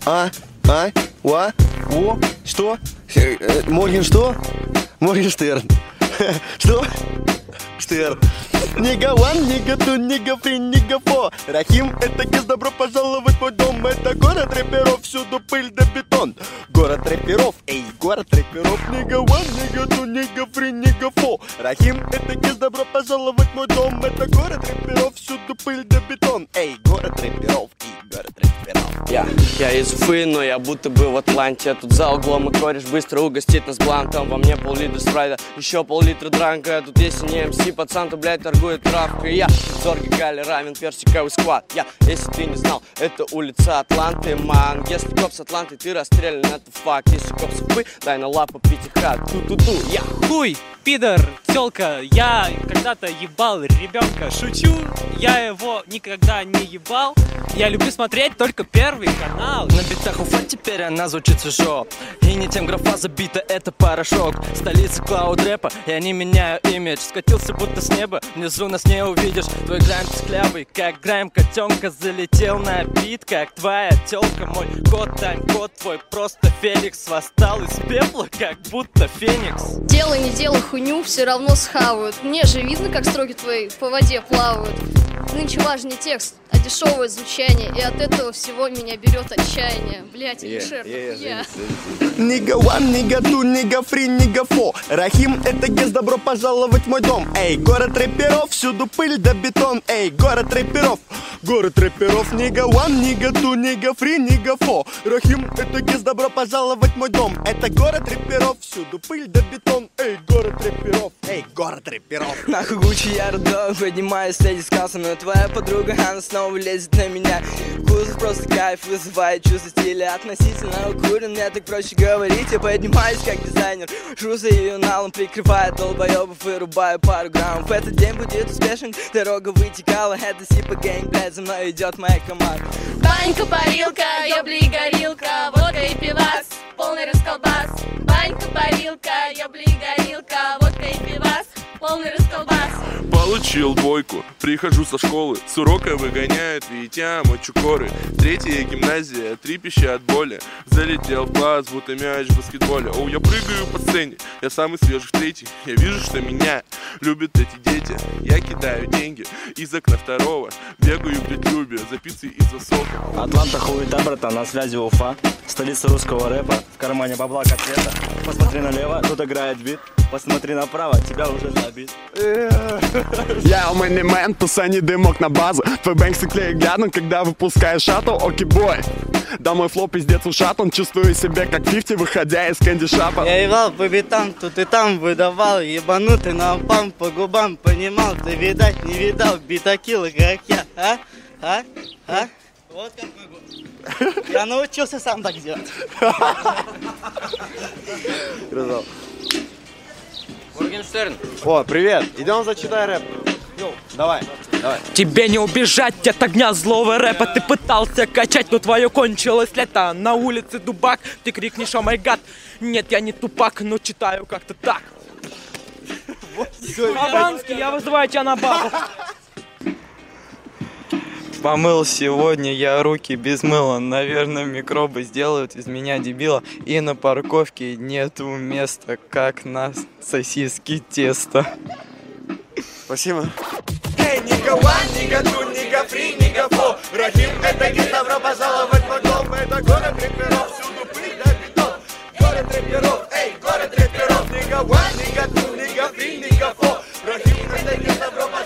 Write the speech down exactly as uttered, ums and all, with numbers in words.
А? А? Уа? О? Что? Э, э, Морген что? Моргенштерн. Что? Штерн. Нига one, нига two, нига three, нига four. Рахим, это гиз, добро пожаловать в мой дом. Это город рэперов, всюду пыль да бетон. Город рэперов, эй, город рэперов. Нига one, нига two, нига three, нига four. Рахим, это гиз, добро пожаловать в мой дом. Это город рэперов, всюду пыль да бетон. Эй, город рэперов, эй, город рэперов. Я, я из Уфы, но я будто бы в Атланте. Тут за углом и кореш быстро угостит нас блантом. Во мне пол-литра спрайта, еще пол-литра дранка. Тут если не эм си, пацан, то, блядь, торгует травкой. Я Зорги, Гали, Рамен, персиковый сквад. Я, если ты не знал, это улица Атланты, ман. Если коп с Атланты, ты расстрелян, это факт. Если коп с Уфы, дай на лапу пятиха. Ту-ту-ту, я. Хуй, пидор, тёлка, я когда-то ебал ребенка. Шучу, я его никогда не ебал. Я люблю смотреть только Первый канал. На битах Уфа теперь она звучит чужо. И не тем графа забита, это порошок. Столица клауд рэпа, я не меняю имидж. Скатился будто с неба, внизу нас не увидишь. Твой грайм псклявый, как грайм котенка. Залетел на бит, как твоя тёлка. Мой кот, тайм кот твой, просто Феликс. Восстал из пепла, как будто Феникс. Делай, не делай хуйню, все равно схавают. Мне же видно, как строки твои по воде плавают. Нынче важный текст, а дешевое звучание. И от этого всего меня берет отчаяние. Блять, Алишер, нахуя? Нига one, нига two, нига three, нига four. Рахим, это гиз, добро пожаловать в мой дом. Эй, город рэперов, всюду пыль да бетон. Эй, город рэперов, город рэперов. Нига one, нига two, нига three, нига four. Рахим, это гиз, добро пожаловать в мой дом. Это город рэперов, всюду пыль да бетон. Эй, город рэперов, эй, город рэперов. Нахуй Гуччи, я родной, поднимаюсь, следи с кассом. Но твоя подруга, она снова лезет на меня. Кузов просто кайф вызывает чувство стиля. Относительно укурен, мне так проще говорить. Я поднимаюсь как дизайнер, жу за ее налом, прикрывая долбоебов и рубаю пару граммов. Этот день будет успешен, дорога вытекала. Это Сипа гэнг, блядь, за мной идет моя команда. Банька, парилка, ёбли и горилка, водка и пивас, полный расколбас. Банька, парилка, ёбли и горилка, водка и пивас, полный расколбас. Получил двойку, прихожу со школы, с урока выгоняют, Витя, мочу коры. Третья гимназия, трепеща от боли, залетел в класс, будто мяч в баскетболе. Оу, я прыгаю по сцене, я самый свежий в третий. Я вижу, что меня любят эти дети. Я кидаю деньги из окна второго, бегаю к дядь Любе за пиццей из-за сока. Атланта хуета, братан, на связи Уфа, столица русского рэпа, в кармане бабла котлета. Посмотри налево, тут играет бит, посмотри направо, тебя уже забит. Я мэн-мен, тусани дымок на базу. Твой бэнксы клеит рядом, когда выпускаешь шаттл. Окей, бой. Да мой флоу пиздец ушат, он чувствую себя как фифти, выходя из кэнди-шапа. Я ебал по битам, тут и там выдавал. Ебанутый напам по губам, понимал. Ты, видать, не видал битакила, как я, а? А? А? Вот как мы. Я научился сам так делать. Красава. Моргенштерн. О, привет, идем зачитай рэп. Ну, давай, давай. Тебе не убежать от огня злого рэпа. Ты пытался качать, но твое кончилось лето. На улице дубак, ты крикнешь о май гад. Нет, я не тупак, но читаю как-то так. Хованский, я вызываю тебя на бабу. Помыл сегодня я руки без мыла. Наверное, микробы сделают из меня дебила. И на парковке нету места, как на сосиски тесто. Спасибо. Эй, нига one, нига two, нига three, нига four. Рахим, это гиз, добро пожаловать в мой дом. Это город рэперов, всюду пыль да бетон. Город рэперов, эй, город рэперов. Нига one, нига two, нига three, нига four. Рахим, это гиз, добро пожаловать.